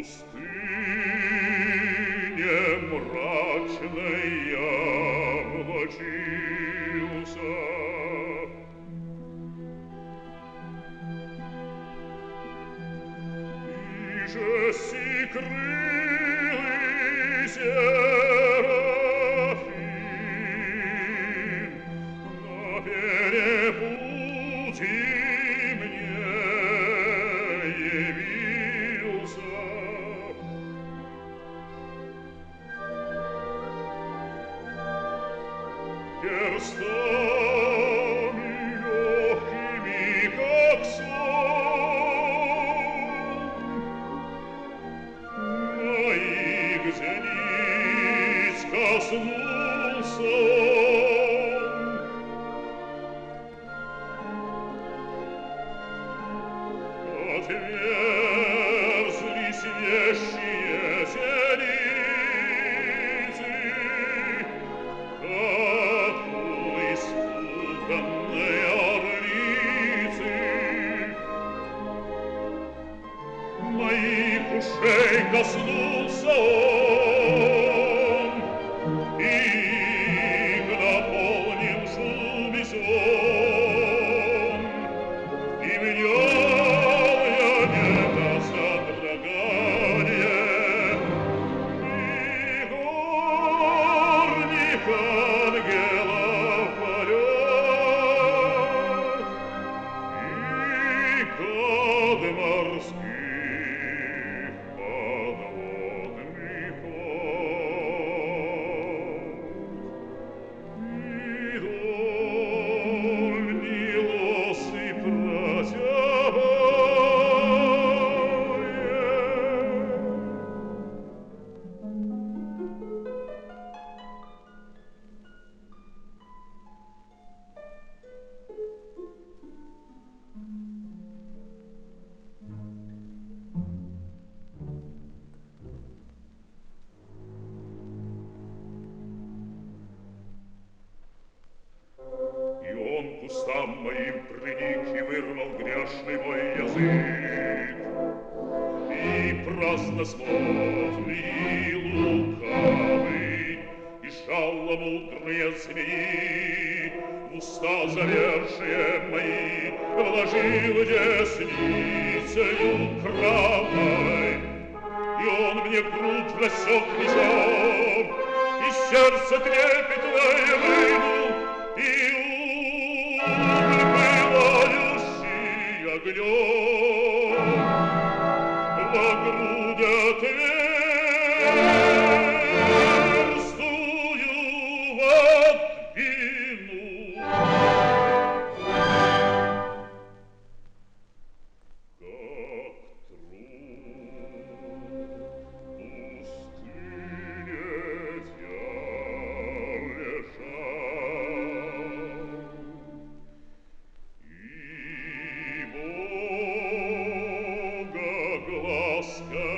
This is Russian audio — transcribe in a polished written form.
пустыне мрачной я влачился. И же крылы серафим на перепутье мне явился. Перстами легкими, как сон, моих зениц коснулся он. Отверзлись вещие зеницы, как испуганные орлицы. Моих ушей коснулся он, их наполнил шум и сон, и внял я небо содрогание, и горних ангелов полет, и код морских подводных вод, и дольни лосы протягивая. И он к устам моим приник и вырвал грешный мой язык, и праздносложный, и лукавый, и шаломудрые змеи в уста завершие мои вложил десницею правой, и он мне грудь рассек мечом, и сердце трепетное вынул, и пылающий огнем во грудь отверстую вдвинул. Как труп пустыне я лежал, и Бога глазка